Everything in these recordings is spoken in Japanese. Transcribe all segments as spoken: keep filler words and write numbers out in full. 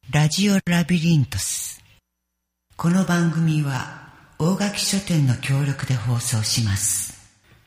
ラジオラビリントス。この番組は大垣書店の協力で放送します。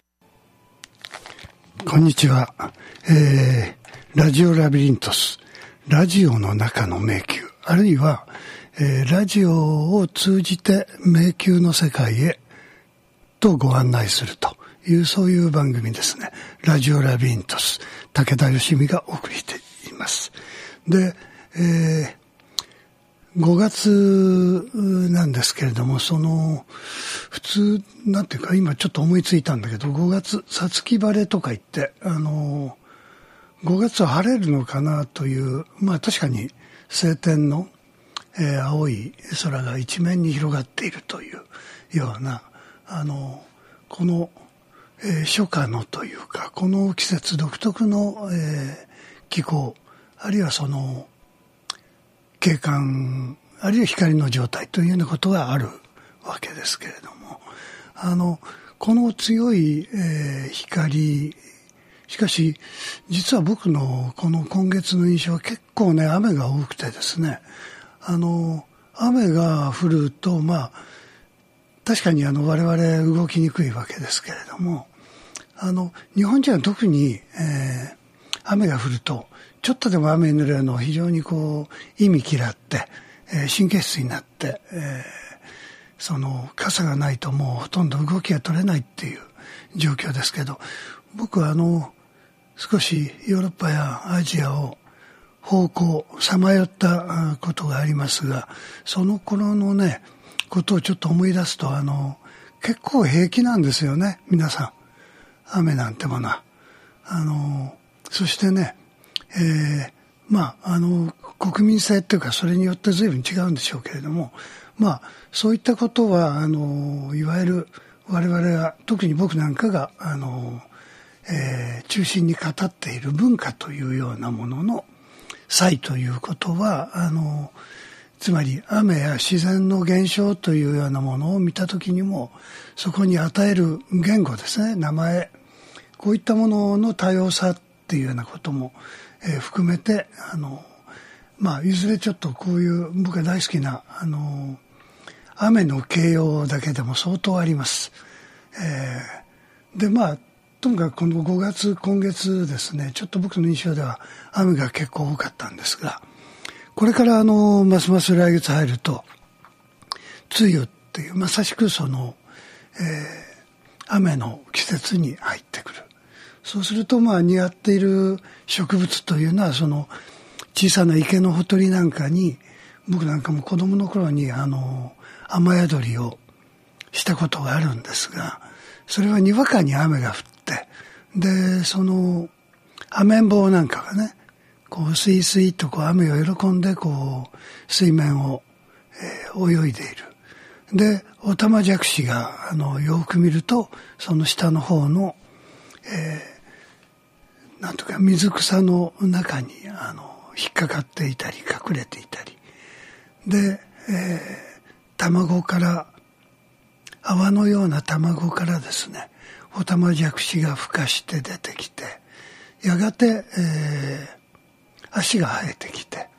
こんにちは、えー、ラジオラビリントス、ラジオの中の迷宮、あるいは、えー、ラジオを通じて迷宮の世界へとご案内するという、そういう番組ですね。ラジオラビリントス、武田義美がお送りしています。で、えーごがつなんですけれども、その普通なんていうか、今ちょっと思いついたんだけど、ごがつ五月晴れとか言って、あのごがつは晴れるのかなという、まあ確かに晴天の、えー、青い空が一面に広がっているというような、あのこの、えー、初夏のというか、この季節独特の、えー、気候、あるいはその景観、あるいは光の状態というようなことがあるわけですけれども、あのこの強い、えー、光、しかし実は僕のこの今月の印象は結構ね、雨が多くてですね、あの雨が降ると、まあ確かにあの我々動きにくいわけですけれども、あの日本人は特に、えー、雨が降るとちょっとでも雨に濡れるのを非常にこう意味嫌って、えー、神経質になって、えー、その傘がないともうほとんど動きが取れないっていう状況ですけど、僕はあの少しヨーロッパやアジアを方向さまよったことがありますが、その頃のねことをちょっと思い出すと、あの結構平気なんですよね、皆さん。雨なんてものはあのそしてね、えー、まああの国民性っていうか、それによって随分違うんでしょうけれども、まあそういったことはあのいわゆる我々は、特に僕なんかがあの、えー、中心に語っている文化というようなものの差異ということは、あのつまり雨や自然の現象というようなものを見たときにも、そこに与える言語ですね、名前、こういったものの多様さっていうようなこともえー、含めて、あの、まあ、いずれちょっとこういう僕が大好きな、あの、雨の形容だけでも相当あります。えー、で、まあ、ともかくこのごがつ、今月ですね、ちょっと僕の印象では雨が結構多かったんですが、これからあの、ますます来月入ると、梅雨っていう、まさしくその、えー、雨の季節に入ってくる。そうすると、まあ似合っている植物というのは、その小さな池のほとりなんかに、僕なんかも子供の頃にあの雨宿りをしたことがあるんですが、それはにわかに雨が降って、でそのアメンボウなんかがね、こうスイスイとこう雨を喜んでこう水面を、えー、泳いでいる。でオタマジャクシがあのよく見ると、その下の方のえー、なんとか水草の中にあの引っかかっていたり隠れていたりで、えー、卵から泡のような卵からですね、オタマジャクシが孵化して出てきて、やがて、えー、足が生えてきて、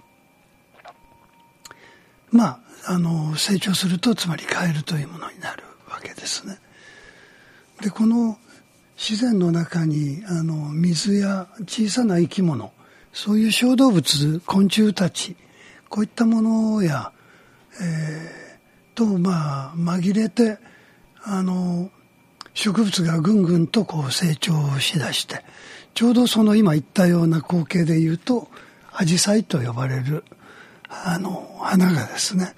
まああの成長すると、つまりカエルというものになるわけですね。でこの自然の中にあの水や小さな生き物、そういう小動物、昆虫たち、こういったものや、えー、とまあ紛れて、あの植物がぐんぐんとこう成長しだして、ちょうどその今言ったような光景でいうと、アジサイと呼ばれるあの花がですね、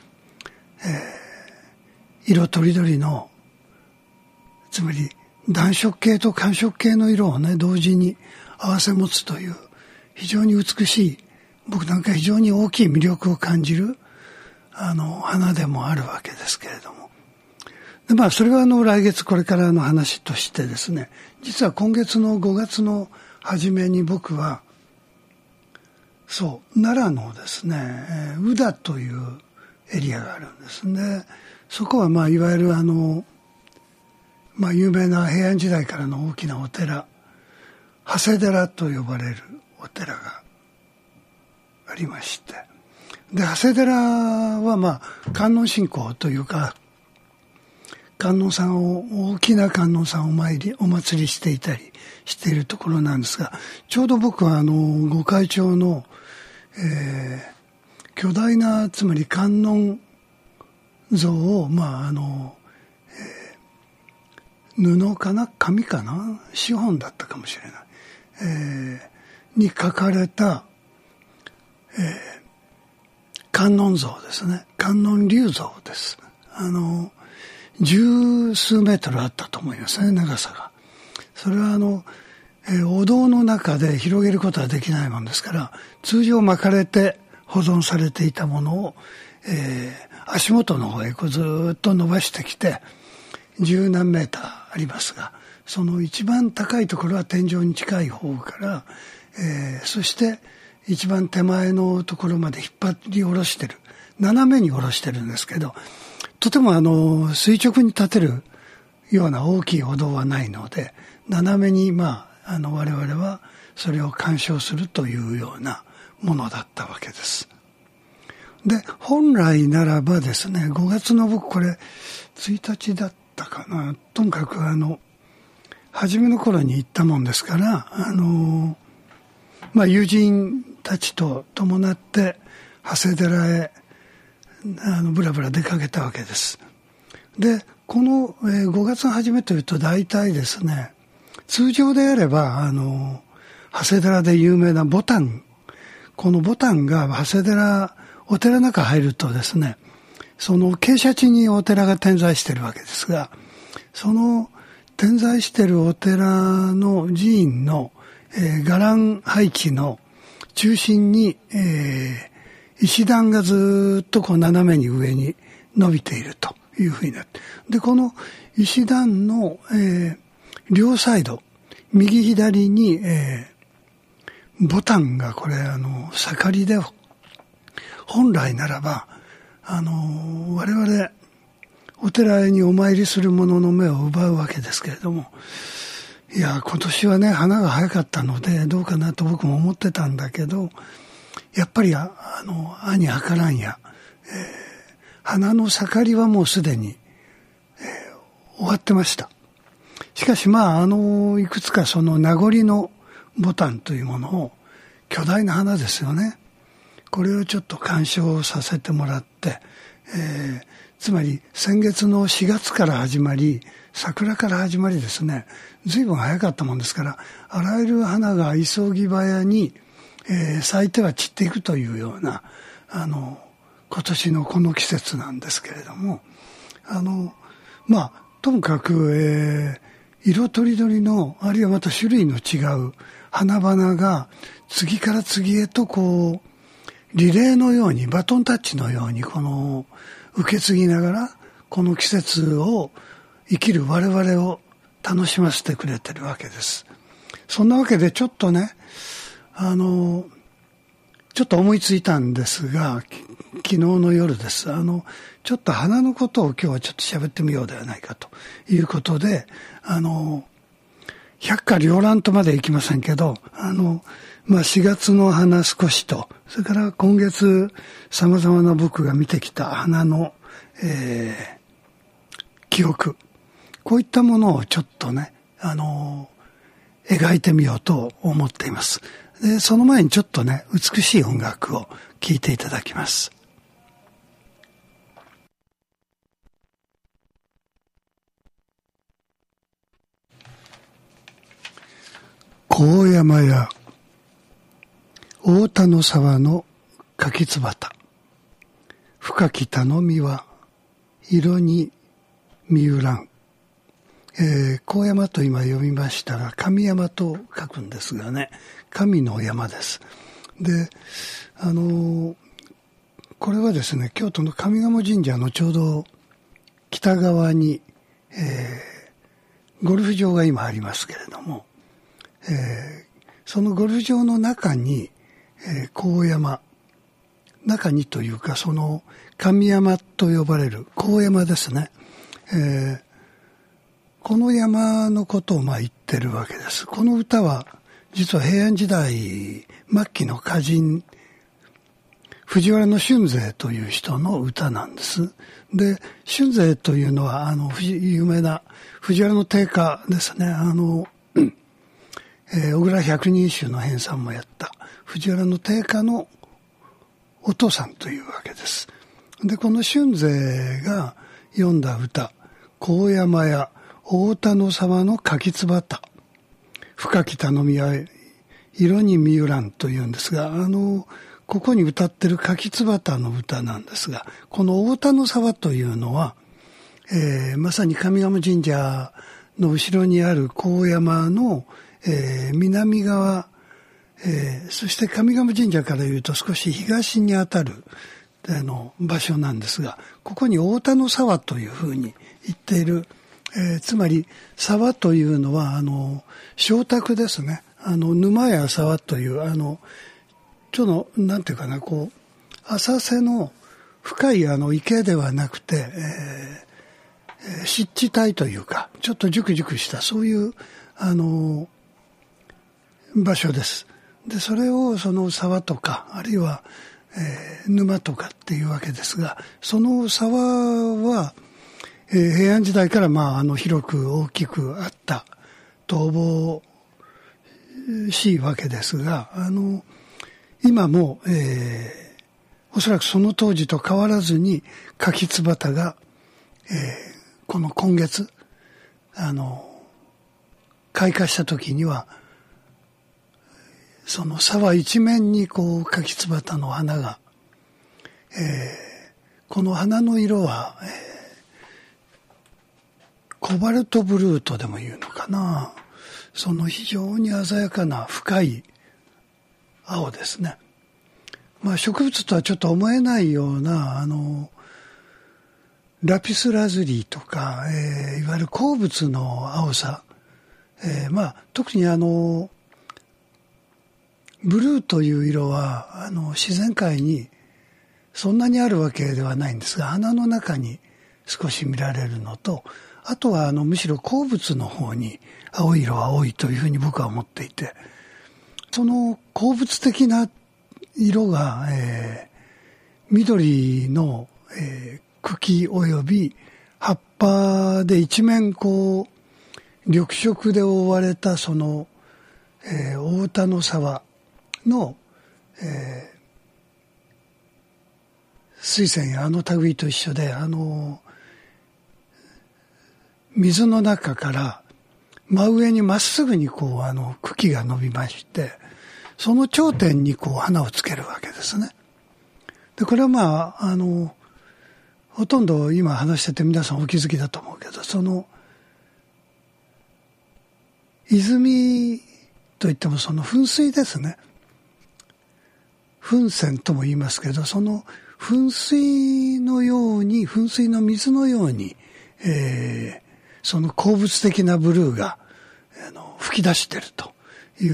えー、色とりどりの、つまり暖色系と寒色系の色をね、同時に合わせ持つという非常に美しい、僕なんか非常に大きい魅力を感じるあの花でもあるわけですけれども、でまあそれはあの来月これからの話としてですね、実は今月のごがつの初めに僕はそう奈良のですね、えー、宇陀というエリアがあるんですね。そこはまあいわゆるあのまあ、有名な平安時代からの大きなお寺、長谷寺と呼ばれるお寺がありまして、 で、長谷寺はまあ、観音信仰というか、観音さんを、大きな観音さんを参り、お祭りしていたりしているところなんですが、ちょうど僕はあの、御開帳の、えー、巨大な、つまり観音像を、まああの、えー、布かな紙かな資本だったかもしれない。えー、に書かれた、えー、観音像ですね。観音立像です。あの、十数メートルあったと思いますね、長さが。それはあの、えー、お堂の中で広げることはできないもんですから、通常巻かれて保存されていたものを、えー、足元の方へこうずっと伸ばしてきて、十何メーターありますが、その一番高いところは天井に近い方から、えー、そして一番手前のところまで引っ張り下ろしてる。斜めに下ろしてるんですけど、とてもあの垂直に立てるような大きいお堂はないので、斜めにまああの我々はそれを鑑賞するというようなものだったわけです。で、本来ならばですね、ごがつの僕これついたちだったかな、ともかくあの初めの頃に行ったもんですから、あのまあ友人たちと伴って長谷寺へあのブラブラ出かけたわけです。で、この、えー、ごがつの初めというと大体ですね、通常であればあの長谷寺で有名なボタン、このボタンが長谷寺お寺の中入るとですね、その傾斜地にお寺が点在しているわけですが、その点在しているお寺の寺院の、えー、伽藍配置の中心に、えー石段がずっとこう斜めに上に伸びているというふうになって、でこの石段の、えー、両サイド右左に、えー、ボタンがこれあの盛りで、本来ならばあの我々お寺にお参りする者の目を奪うわけですけれども、いや今年はね花が早かったのでどうかなと僕も思ってたんだけど、やっぱりあの阿に計らんや、えー、花の盛りはもうすでに、えー、終わってました。しかしまああのいくつかその名残のボタンというものを、巨大な花ですよね、これをちょっと鑑賞させてもらって、えー、つまり先月のしがつから始まり、桜から始まりですね、随分早かったもんですから、あらゆる花が急ぎ早にえー、咲いては散っていくというようなあの今年のこの季節なんですけれども、あのまあともかく、えー、色とりどりの、あるいはまた種類の違う花々が次から次へとこうリレーのように、バトンタッチのようにこの受け継ぎながらこの季節を生きる我々を楽しませてくれてるわけです。そんなわけでちょっとね、あのちょっと思いついたんですが、昨日の夜です。あのちょっと花のことを今日はちょっと喋ってみようではないかということで、あの百花繚乱とまでいきませんけど、あのまあしがつの花少しと、それから今月さまざまな僕が見てきた花の、えー、記憶、こういったものをちょっとね、あの描いてみようと思っています。で、その前にちょっとね、美しい音楽を聴いていただきます。高山や大田の沢の柿つばた、深き頼みは色に見うらん。えー、高山と今読みましたが、神山と書くんですがね、神の山です。で、あのー、これはですね、京都の上賀茂神社のちょうど北側に、えー、ゴルフ場が今ありますけれども、えー、そのゴルフ場の中に、えー、高山、中にというか、その神山と呼ばれる高山ですね、えーこの山のことをまあ言ってるわけです。この歌は実は平安時代末期の歌人藤原俊勢という人の歌なんです。で、俊勢というのは、あの、有名な藤原の定家ですね。あの、えー、小倉百人一首の編纂もやった藤原の定家のお父さんというわけです。で、この俊勢が読んだ歌、高山や大田の沢の柿椿、深き頼みは色に見ゆらんというんですが、あの、ここに歌ってる柿椿の歌なんですが、この大田の沢というのは、えー、まさに上賀茂神社の後ろにある高山の、えー、南側、えー、そして上賀茂神社から言うと少し東にあたるあの場所なんですが、ここに大田の沢というふうに言っている、えー、つまり沢というのはあの小宅ですね。あの沼や沢というあのちょっとなんていうかな、こう浅瀬の深いあの池ではなくて、えー、湿地帯というかちょっとジュクジュクしたそういうあの場所です。でそれをその沢とかあるいは、えー、沼とかっていうわけですが、その沢は、えー、平安時代からまああの広く大きくあったと思しいわけですが、あの今も、えー、おそらくその当時と変わらずに柿椿が、えー、この今月あの開花した時にはその沢一面にこう柿椿の花が、えー、この花の色は、えー、コバルトブルーとでも言うのかな、その非常に鮮やかな深い青ですね。まあ植物とはちょっと思えないようなあのラピスラズリとか、えー、いわゆる鉱物の青さ、えー、まあ特にあのブルーという色はあの自然界にそんなにあるわけではないんですが、花の中に少し見られるのと、あとはあのむしろ鉱物の方に青い色は多いというふうに僕は思っていて、その鉱物的な色が、えー、緑の、えー、茎および葉っぱで一面こう緑色で覆われたその、えー、大田の沢の、えー、水仙やあの類と一緒で、あの水の中から真上にまっすぐにこうあの茎が伸びまして、その頂点にこう花をつけるわけですね。でこれはまああのほとんど今話してて皆さんお気づきだと思うけど、その泉といってもその噴水ですね。噴泉とも言いますけど、その噴水のように噴水の水のように、えー、その鉱物的なブルーがあの吹き出しているという、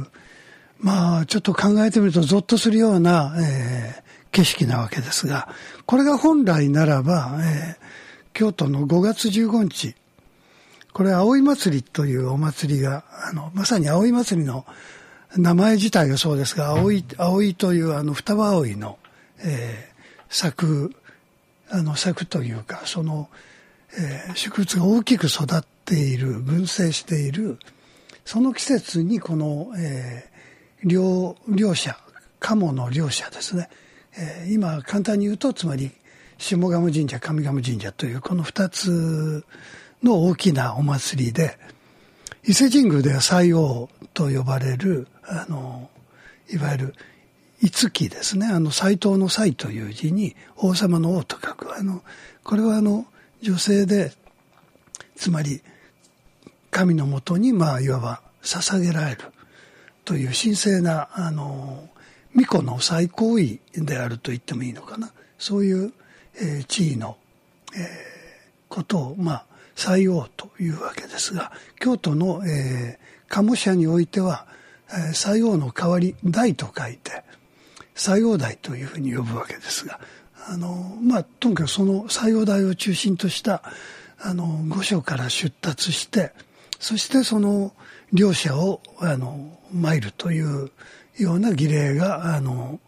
まあちょっと考えてみるとゾッとするような、えー、景色なわけですが、これが本来ならば、えー、京都のごがつじゅうごにち、これ葵祭りというお祭りがあのまさに葵祭りの名前自体がそうですが、葵、葵というあの双葉葵の、えー、咲くあの咲くというか、その、えー、植物が大きく育っている、群生しているその季節にこの、えー、両両者鴨の両者ですね、えー、今簡単に言うとつまり下賀茂神社上賀茂神社というこの二つの大きなお祭りで、伊勢神宮では祭王と呼ばれるあのいわゆる五木ですね、あの斎藤の斎という字に王様の王と書く、あのこれはあの女性で、つまり神のもとにまあいわば捧げられるという神聖なあの巫女の最高位であると言ってもいいのかな、そういう、えー、地位の、えー、ことをまあ祭王というわけですが、京都の、えー、鴨社においては、えー、祭王の代わり代と書いて祭王代というふうに呼ぶわけですが、あのまあとにかくその祭王代を中心としたあの御所から出立して、そしてその両者をあの参るというような儀礼があの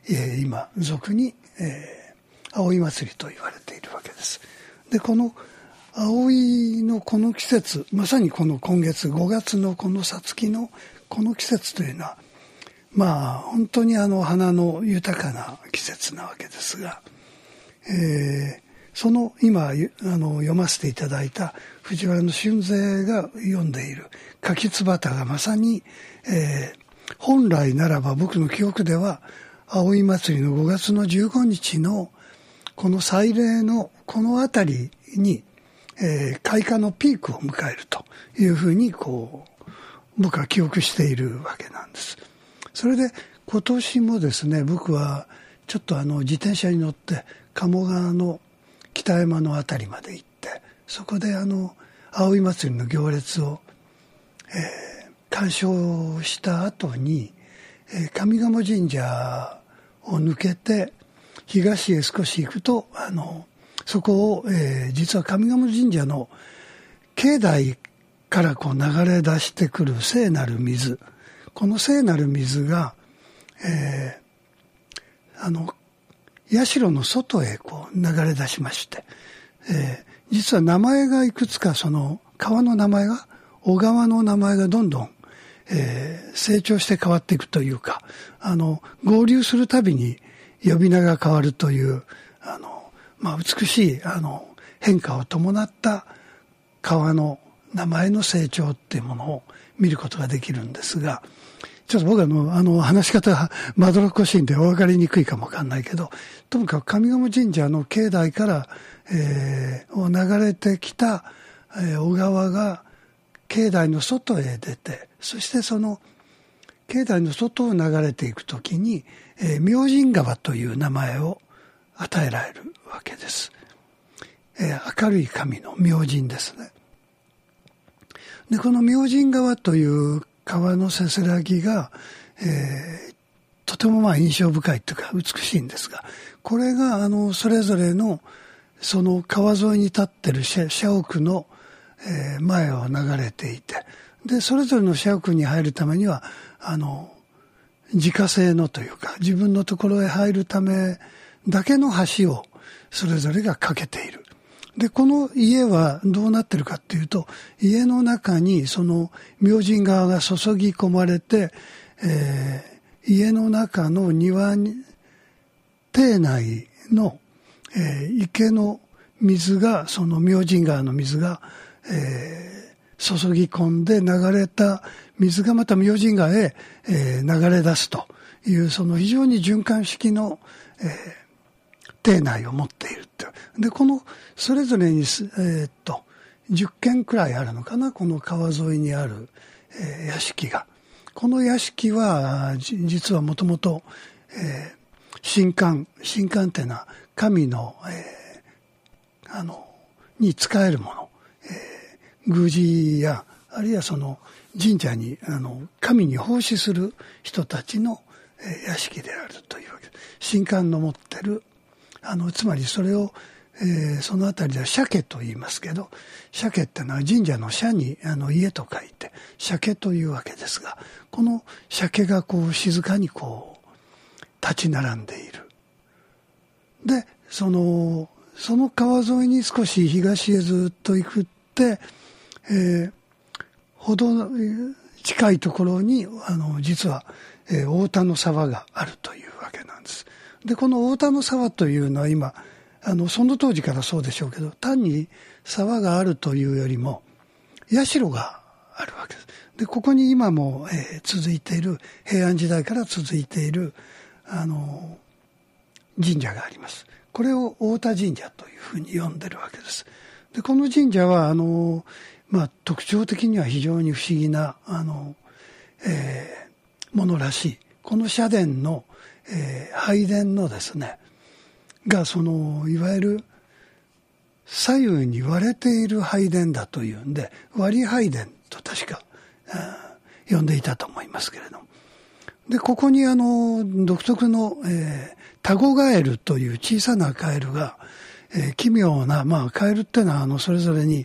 えー、今俗に、えー、葵祭りと言われているわけです。でこの葵のこの季節、まさにこの今月ごがつのこのさつきのこの季節というのは、まあ本当にあの花の豊かな季節なわけですが、えー、その今あの読ませていただいた藤原俊勢が読んでいる柿つばたがまさに、えー、本来ならば僕の記憶では葵祭りのごがつのじゅうごにちのこの祭礼のこのあたりに、えー、開花のピークを迎えるというふうにこう僕は記憶しているわけなんです。それで今年もですね、僕はちょっとあの自転車に乗って鴨川の北山のあたりまで行って、そこであの葵祭りの行列を、えー、鑑賞した後に、えー、上賀茂神社を抜けて東へ少し行くと、あのそこを、えー、実は上賀茂神社の境内からこう流れ出してくる聖なる水、この聖なる水が、えー、あの社の外へこう流れ出しまして、えー、実は名前がいくつか、その川の名前が、小川の名前がどんどん、えー、成長して変わっていくというか、あの合流するたびに呼び名が変わるという、あの、まあ、美しいあの変化を伴った川の名前の成長っていうものを見ることができるんですが、ちょっと僕はあの、あの話し方がまどろっこしいんでお分かりにくいかもわかんないけど、ともかく上賀茂神社の境内から、えー、を流れてきた、えー、小川が境内の外へ出て、そしてその境内の外を流れていくときに、えー、明神川という名前を与えられるわけです。えー、明るい神の明神ですね。でこの明神川という川のせせらぎが、えー、とてもまあ印象深いというか美しいんですが、これがあのそれぞれのその川沿いに立っている社屋の、えー、前を流れていて、でそれぞれの社屋に入るためにはあの自家製のというか自分のところへ入るためだけの橋をそれぞれが架けている。でこの家はどうなってるかっていうと、家の中にその明神川が注ぎ込まれて、えー、家の中の庭に邸内の、えー、池の水が、その明神川の水が、えー、注ぎ込んで流れた水がまた明神川へ、えー、流れ出すという、その非常に循環式の、えー邸内を持っているって。で、この、それぞれに、えー、っと、じゅっけんくらいあるのかな、この川沿いにある、えー、屋敷が。この屋敷は、実はもともと、えー、神官、神官っていうのは、神の、えー、あの、に仕えるもの、えー、宮司や、あるいはその、神社に、あの、神に奉仕する人たちの、えー、屋敷であるというわけです。神官の持ってる、あのつまりそれを、えー、そのあたりでは社家と言いますけど、社家ってのは神社の社にあの家と書いて社家というわけですが、この社家がこう静かにこう立ち並んでいる。でそのその川沿いに少し東へずっと行くって、えー、ほど近いところにあの実は、えー、大田の沢があるというわけなんです。でこの大田の沢というのは今あのその当時からそうでしょうけど、単に沢があるというよりも社があるわけです。でここに今も、えー、続いている、平安時代から続いているあの神社があります。これを大田神社というふうに呼んでるわけです。でこの神社はあの、まあ、特徴的には非常に不思議なあの、えー、ものらしい。この社殿のえー、拝殿のですねがそのいわゆる左右に割れている拝殿だというんで、割り拝殿と確か呼んでいたと思いますけれども、でここにあの独特の、えー、タゴガエルという小さなカエルが、えー、奇妙な、まあカエルってのはあのそれぞれに、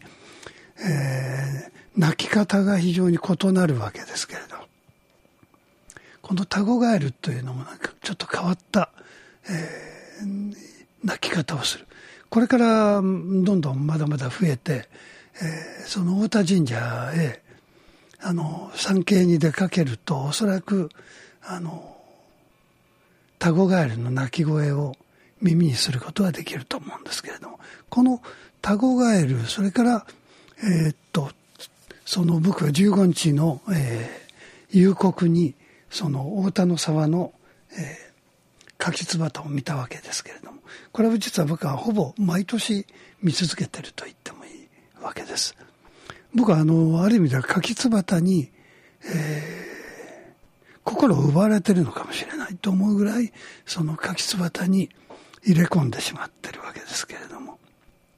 えー、鳴き方が非常に異なるわけですけれど、 このタゴガエルというのもなんかちょっと変わった、えー、鳴き方をする。これからどんどんまだまだ増えて、えー、その太田神社へあの参詣に出かけるとおそらくあのタゴガエルの鳴き声を耳にすることはできると思うんですけれども、このタゴガエル、それからえー、っとその僕はじゅうごにちの、えー、夕刻にその太田の沢の、えー、カキツバタを見たわけですけれども、これは実は僕はほぼ毎年見続けていると言ってもいいわけです。僕はあのある意味ではカキツバタに、えー、心を奪われているのかもしれないと思うぐらい、そのカキツバタに入れ込んでしまっているわけですけれども、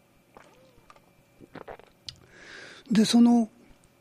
でその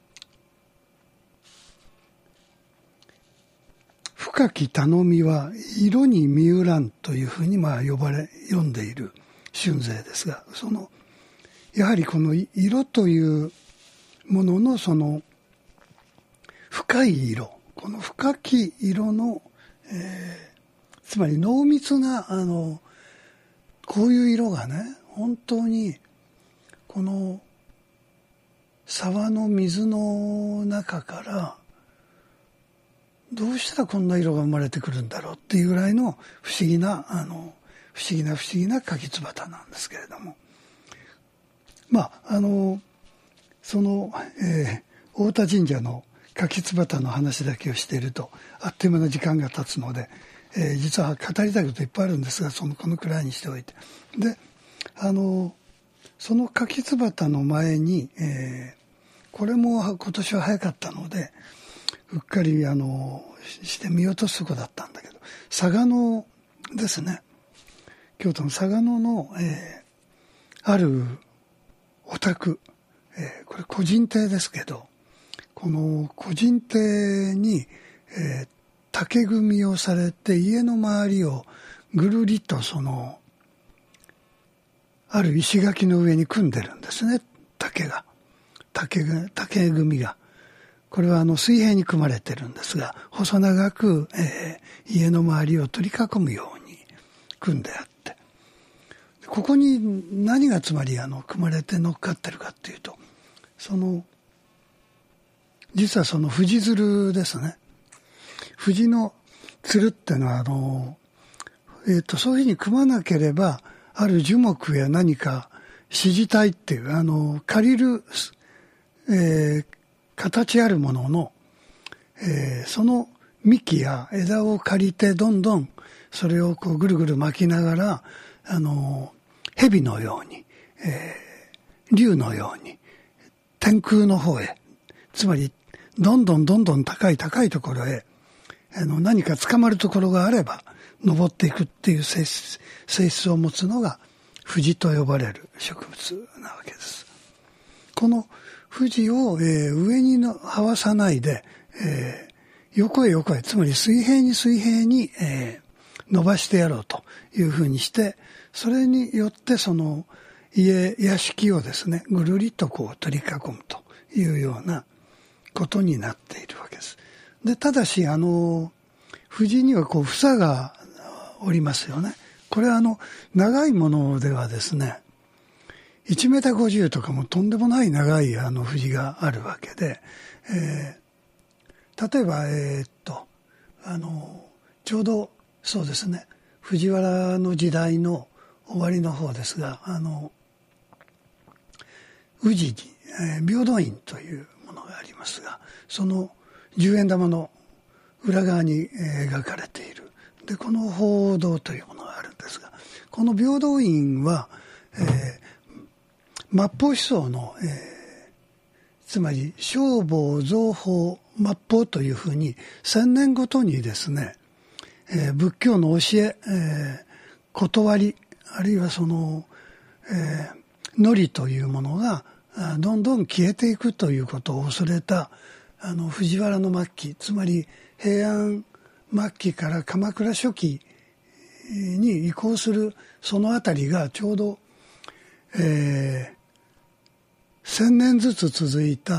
深き頼みは色に見うらんというふうにまあ呼ばれ読んでいる春勢ですが、そのやはりこの色というもののその深い色、この深き色の、えー、つまり濃密なあのこういう色がね、本当にこの沢の水の中からどうしたらこんな色が生まれてくるんだろうっていうぐらいの不思議なあの不思議な不思議なカキツバタなんですけれども、まああのその、えー、太田神社のカキツバタの話だけをしているとあっという間の時間が経つので、えー、実は語りたいこといっぱいあるんですが、そのこのくらいにしておいて、であのそのカキツバタの前に、えー、これも今年は早かったのでうっかりあのして見落とすとこだったんだけど、嵯峨野ですね、京都の嵯峨野の、えー、あるお宅、えー、これ個人邸ですけど、この個人邸に、えー、竹組みをされて家の周りをぐるりとそのある石垣の上に組んでるんですね、竹が竹が竹組みが。これはあの水平に組まれてるんですが、細長く、えー、家の周りを取り囲むように組んであって、ここに何がつまりあの組まれて乗っかってるかっていうと、その実はその藤鶴ですね。藤の鶴っていうのはあの、えー、とそういうふうに組まなければある樹木や何か支持体っていうあの借りる、えー、形あるものの、えー、その幹や枝を借りてどんどんそれをこうぐるぐる巻きながらあの蛇のように、えー、竜のように天空の方へ、つまりどんどんどんどん高い高いところへあの何か捕まるところがあれば登っていくっていう性質、性質を持つのが藤と呼ばれる植物なわけです。この藤を、えー、上にの這わさないで、えー、横へ横へ、つまり水平に水平に、えー、伸ばしてやろうというふうにして、それによってその家屋敷をですねぐるりとこう取り囲むというようなことになっているわけです。でただしあの藤にはこう房がおりますよね。これはあの長いものではですねいちメーターごじゅうとかもとんでもない長いあの藤があるわけで、えー、例えばえー、っとあのちょうどそうですね藤原の時代の終わりの方ですが、あの宇治に、えー、平等院というものがありますが、そのじゅうえん玉の裏側に、えー、描かれているでこの鳳凰というものがあるんですが、この平等院は、えー末法思想の、えー、つまり正法造法末法というふうに千年ごとにですね、えー、仏教の教え、えー、断りあるいはその、えー、ノリというものがどんどん消えていくということを恐れたあの藤原の末期、つまり平安末期から鎌倉初期に移行するそのあたりがちょうど、えー千年ずつ続いた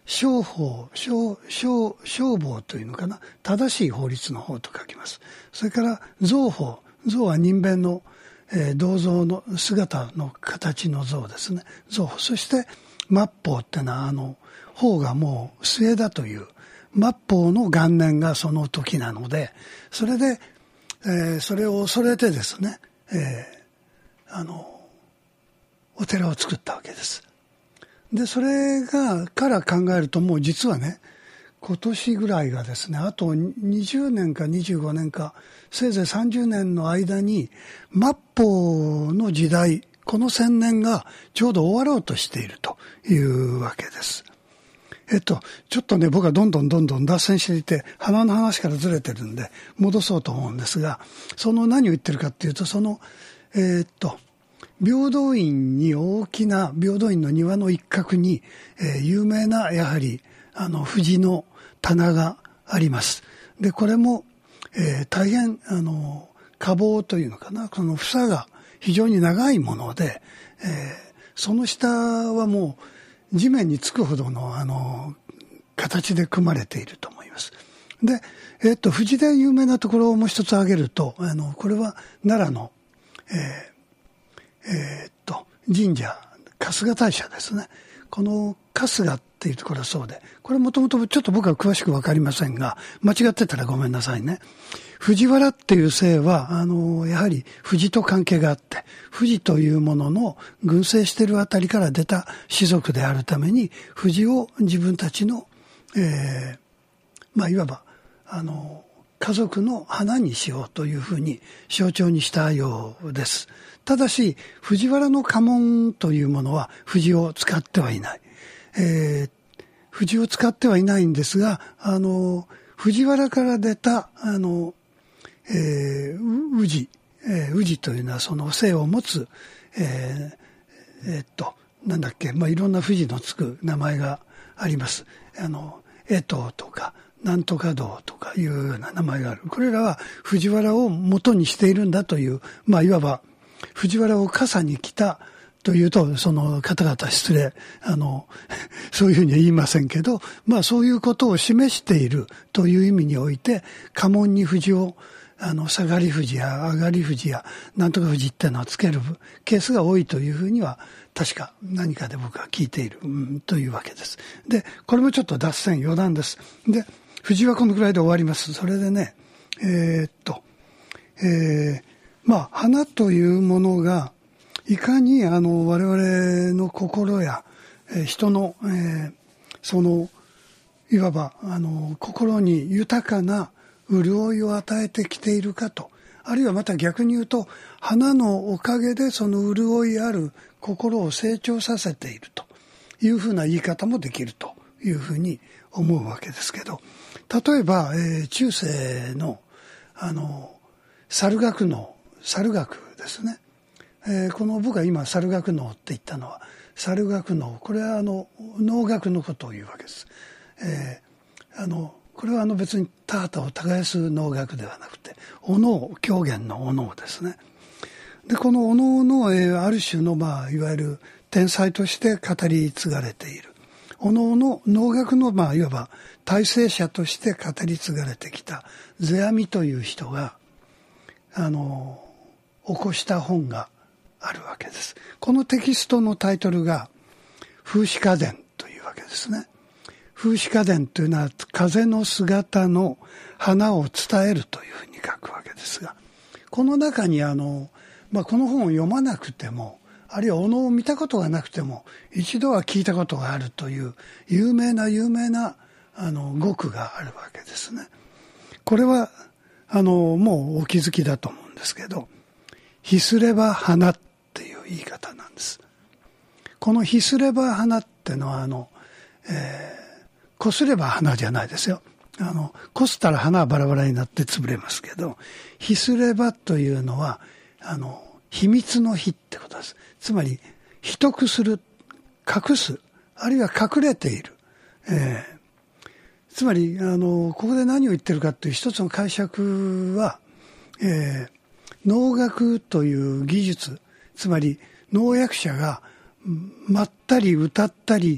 商法、商、商、商法というのかな。正しい法律の法と書きます。それから像法。像は人弁の、えー、銅像の姿の形の像ですね。像法。そして末法ってのはあの、法がもう末だという、末法の元年がその時なので、それで、えー、それを恐れてですね、えー、あの、お寺を作ったわけです。で、それが、から考えるともう実はね、今年ぐらいがですね、あとにじゅうねんかにじゅうごねんか、せいぜいさんじゅうねんの間に、末法の時代、この千年がちょうど終わろうとしているというわけです。えっと、ちょっとね、僕はどんどんどんどん脱線していて、花の話からずれてるんで、戻そうと思うんですが、その何を言ってるかっていうと、その、えー、っと、平等院に大きな、平等院の庭の一角に、えー、有名な、やはり、あの、藤の棚があります。で、これも、えー、大変、あの、花房というのかな、その房が非常に長いもので、えー、その下はもう地面につくほどの、あの、形で組まれていると思います。で、えー、っと、藤で有名なところをもう一つ挙げると、あの、これは奈良の、えー、えー、っと、神社、春日大社ですね。この春日っていうところはそうで、これもともとちょっと僕は詳しくわかりませんが、間違ってたらごめんなさいね。藤原っていう姓は、あの、やはり藤と関係があって、藤というものの群生しているあたりから出た氏族であるために、藤を自分たちの、えー、まあ、いわば、あの、家族の花にしようというふうに象徴にしたようです。ただし、藤原の家紋というものは藤を使ってはいない。えー、藤を使ってはいないんですが、あの、藤原から出た、あの、えー、宇治、えー、宇治というのはその姓を持つ、えー、えー、っと、なんだっけ、まあ、いろんな藤のつく名前があります。あの、江藤とか、なんとか道とかいうような名前がある。これらは藤原を元にしているんだという、まあ、いわば、藤原を傘に来たというと、その方々失礼、あの、そういうふうには言いませんけど、まあそういうことを示しているという意味において、家紋に藤を、あの、下がり藤や上がり藤やなんとか藤っていうのをつけるケースが多いというふうには、確か何かで僕は聞いている、うん、というわけです。で、これもちょっと脱線余談です。で、藤はこのくらいで終わります。それでね、えー、っと、えー、まあ、花というものが、いかにあの我々の心や、えー、人の、えー、そのいわばあの心に豊かな潤いを与えてきているかと、あるいはまた逆に言うと花のおかげでその潤いある心を成長させているというふうな言い方もできるというふうに思うわけですけど、例えば、えー、中世のあの猿楽能、猿楽ですね。えー、この僕が今猿楽能って言ったのは猿楽能、これはあの能楽のことを言うわけです。えー、あのこれはあの別に田畑を耕す能楽ではなくてお能、狂言のお能ですね。でこのお能の、えー、ある種のまあいわゆる天才として語り継がれているお能の能楽のまあいわば大成者として語り継がれてきた世阿弥という人があの起こした本があるわけです。このテキストのタイトルが風刺花伝というわけですね。風刺花伝というのは風の姿の花を伝えるというふうに書くわけですが、この中にあの、まあ、この本を読まなくても、あるいはお能を見たことがなくても一度は聞いたことがあるという有名な有名なあの語句があるわけですね。これはあのもうお気づきだと思うんですけど、ひすれば花っていう言い方なんです。このひすれば花ってのはあの、えー、こすれば花じゃないですよ。あのこすったら花はバラバラになって潰れますけど、ひすればというのはあの秘密の秘ってことです。つまり秘匿する、隠す、あるいは隠れている、えー、つまりあのここで何を言ってるかという一つの解釈は、えー、能楽という技術、つまり能役者がまったり歌ったり、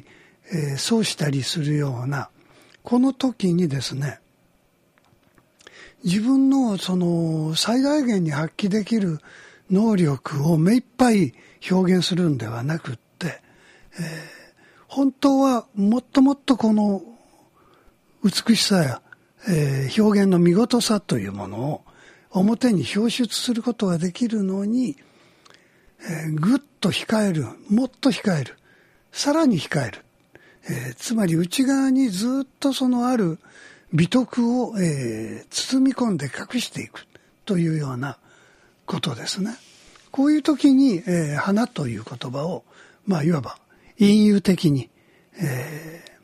えー、そうしたりするような、この時にですね、自分のその最大限に発揮できる能力を目いっぱい表現するんではなくって、えー、本当はもっともっとこの美しさや、えー、表現の見事さというものを表に表出することができるのに、えー、ぐっと控える、もっと控える、さらに控える、えー、つまり内側にずっとそのある美徳を、えー、包み込んで隠していくというようなことですね。こういう時に、えー、花という言葉を、まあ、いわば隠喩的に、えー、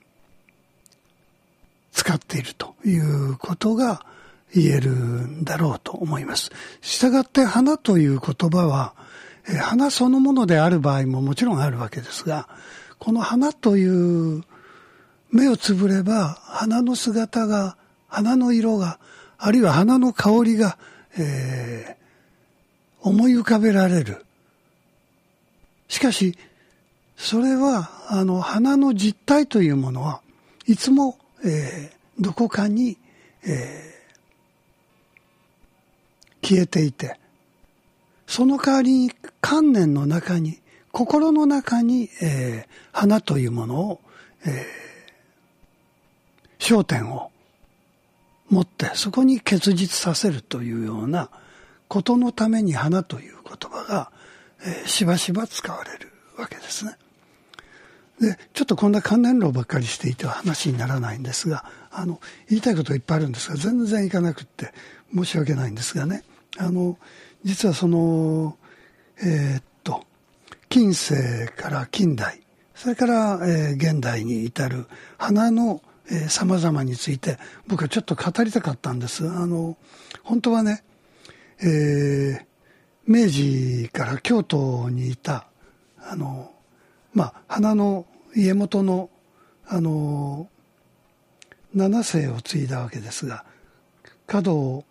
使っているということが言えるんだろうと思います。したがって花という言葉は、えー、花そのものである場合ももちろんあるわけですが、この花という目をつぶれば花の姿が、花の色が、あるいは花の香りが、えー、思い浮かべられる。しかし、それは、あの、花の実体というものはいつも、えー、どこかに、えー、消えていて、その代わりに観念の中に、心の中に、えー、花というものを、えー、焦点を持ってそこに結実させるというようなことのために花という言葉が、えー、しばしば使われるわけですね。で、ちょっとこんな関連論ばっかりしていては話にならないんですが、あの言いたいこといっぱいあるんですが全然いかなくって申し訳ないんですがね、あの実はそのえー、っと近世から近代、それから、えー、現代に至る花のさまざまについて僕はちょっと語りたかったんです。あの本当はね、えー、明治から京都にいたあの、まあ、花の家元のあの七世を継いだわけですが、華道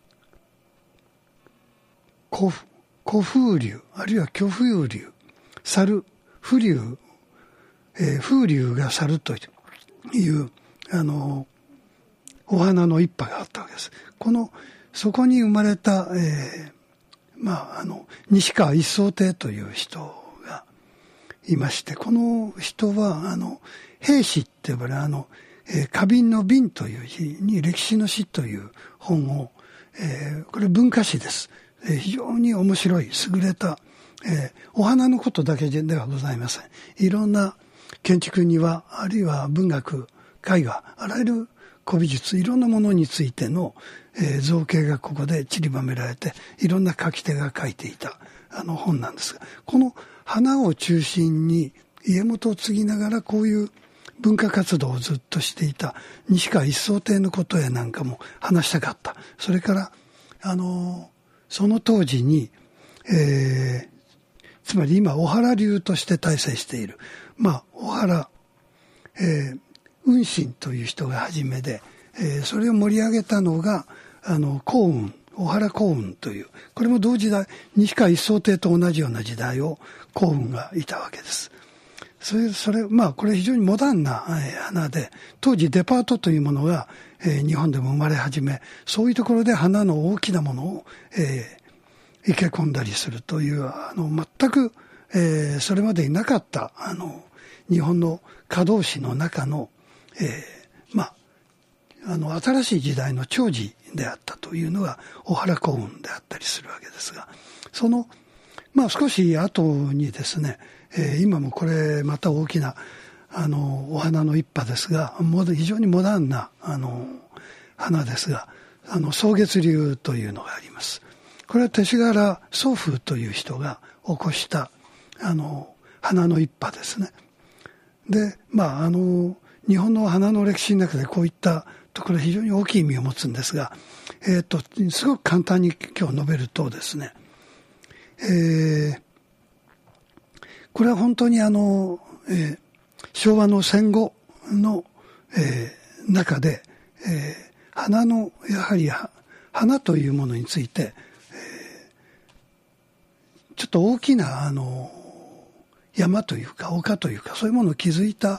古風流あるいは巨風流、猿風流、えー、風流が猿というあのお花の一派があったわけです。このそこに生まれた、えー、まああの西川一宗亭という人がいまして、この人はあの兵士って呼ばれるあの、えー、花瓶の瓶という字に歴史の史という本を、えー、これ文化史です。えー、非常に面白い優れた、えー、お花のことだけではございません。いろんな建築庭あるいは文学絵画、あらゆる古美術、いろんなものについての、えー、造形がここで散りばめられて、いろんな書き手が書いていたあの本なんですが、この花を中心に家元を継ぎながらこういう文化活動をずっとしていた西川一宗亭のことやなんかも話したかった。それからあのその当時に、えー、つまり今小原流として大成している、まあ小原、えー雲信という人が初めで、えー、それを盛り上げたのがあの幸雲、小原幸雲という、これも同時代西川一宗亭と同じような時代を幸雲がいたわけです。それそれまあこれ非常にモダンな、えー、花で、当時デパートというものが、えー、日本でも生まれ始め、そういうところで花の大きなものを、えー、生け込んだりするというあの全く、えー、それまでになかったあの日本の華道史の中のえー、まああの新しい時代の寵児であったというのが小原幸雲であったりするわけですが、そのまあ少し後にですね、えー、今もこれまた大きなあのお花の一派ですが、非常にモダンなあの花ですが、あの草月流というのがあります。これは勅使河原宗風という人が起こしたあの花の一派ですね。で、まああの日本の花の歴史の中でこういったところ非常に大きい意味を持つんですが、えっと、すごく簡単に今日述べるとですね、えー、これは本当にあの、えー、昭和の戦後の、えー、中で、えー、花の、やはり花というものについて、えー、ちょっと大きなあの山というか丘というかそういうものを築いた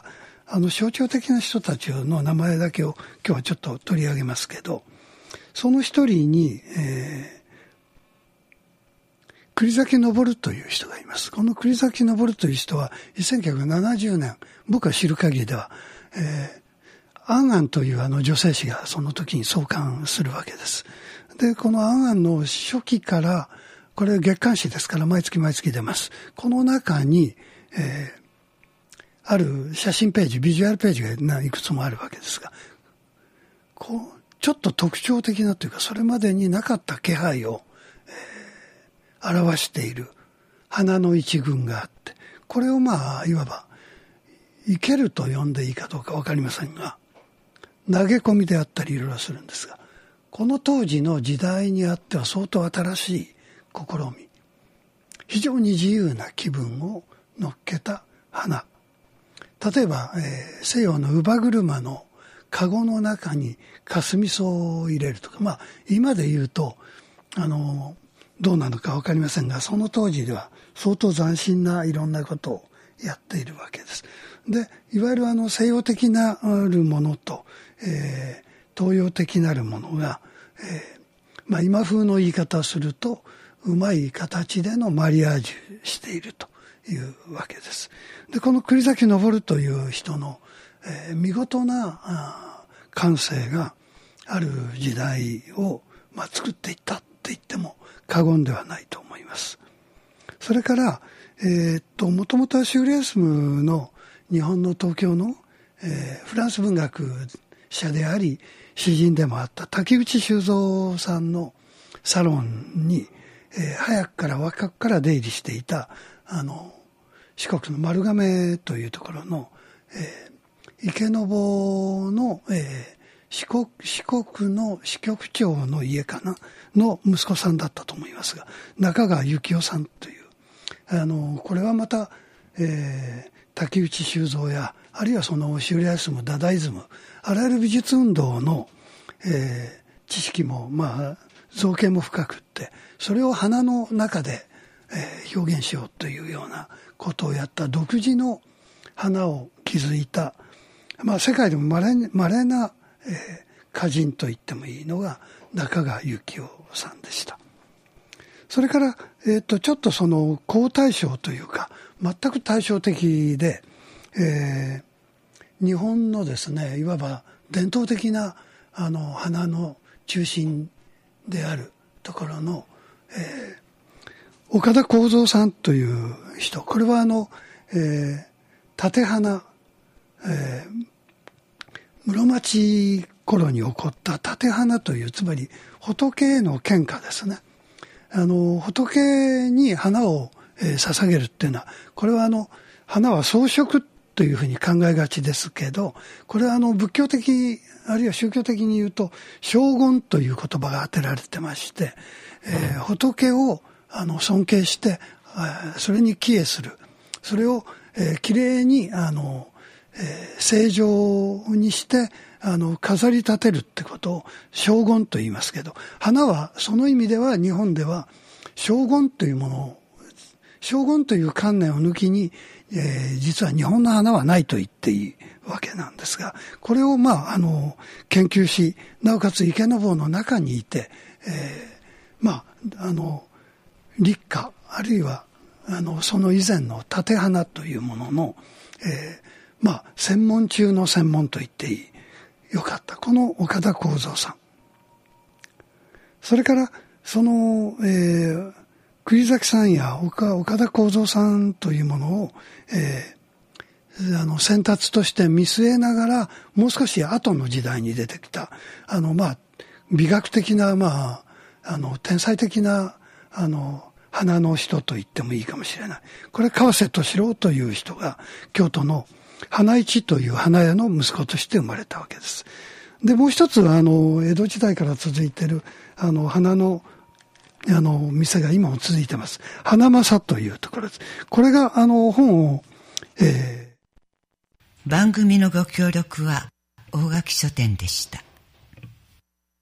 あの象徴的な人たちの名前だけを今日はちょっと取り上げますけど、その一人に、えー、栗崎昇という人がいます。この栗崎昇という人はせんきゅうひゃくななじゅうねん、僕が知る限りでは、えー、アンアンというあの女性誌がその時に創刊するわけです。で、このアンアンの初期から、これ月刊誌ですから毎月毎月出ます。この中に、えー、ある写真ページ、ビジュアルページがいくつもあるわけですが、こうちょっと特徴的なというか、それまでになかった気配を、えー、表している花の一群があって、これをまあいわば生けると呼んでいいかどうかわかりませんが、投げ込みであったりいろいろするんですが、この当時の時代にあっては相当新しい試み、非常に自由な気分を乗っけた花。例えば、えー、西洋の乳母車のカゴの中にカスミソを入れるとか、まあ今で言うとあのどうなのか分かりませんが、その当時では相当斬新ないろんなことをやっているわけです。で、いわゆるあの西洋的なるものと、えー、東洋的なるものが、えーまあ、今風の言い方をするとうまい形でのマリアージュしているというわけです。で、この栗崎昇という人の、えー、見事な感性がある時代を、まあ、作っていったって言っても過言ではないと思います。それから、えー、っと、もともとはシューレースムの日本の東京の、えー、フランス文学者であり詩人でもあった滝口修造さんのサロンに、えー、早くから若くから出入りしていたあの四国の丸亀というところの、えー、池坊の、えー、四国、四国の支局長の家かなの息子さんだったと思いますが、中川幸雄さんという、あのこれはまた、えー、滝内修造やあるいはそのシューレアリスム、ダダイズム、あらゆる美術運動の、えー、知識もまあ造形も深くって、それを花の中で、えー、表現しようというようなことをやった独自の花を築いた、まあ、世界でも稀な、えー、歌人と言ってもいいのが中川幸雄さんでした。それから、えー、とちょっとその後対照というか全く対照的で、えー、日本のですね、いわば伝統的なあの花の中心であるところの、えー、岡田幸三さんという人、これはあの、えー、立花、えー、室町頃に起こった立花という、つまり仏への献花ですね。あの仏に花を、えー、捧げるっていうのは、これはあの花は装飾というふうに考えがちですけど、これはあの仏教的あるいは宗教的に言うと荘厳という言葉が当てられてまして、えー、仏をあの尊敬して、えー、それに帰依する、それを、えー、きれいにあの、えー、正常にしてあの飾り立てるってことを荘厳と言いますけど、花はその意味では日本では荘厳というものを、荘厳という観念を抜きに、えー、実は日本の花はないと言っていいわけなんですが、これをまああの研究し、なおかつ池坊の中にいて、えー、まああの立花あるいはあのその以前の立花というものの、えー、まあ専門中の専門と言っていいよかったこの岡田幸三さん、それからその、えー、栗崎さんや 岡, 岡田幸三さんというものを、えー、あの先達として見据えながら、もう少し後の時代に出てきたあの、まあ、美学的な、まあ、あの天才的なあの花の人と言ってもいいかもしれない。これ川瀬俊郎という人が京都の花市という花屋の息子として生まれたわけです。でもう一つはあの江戸時代から続いているあの花のあの店が今も続いてます。花正というところです。これがあの本を、えー、番組のご協力は大垣書店でした。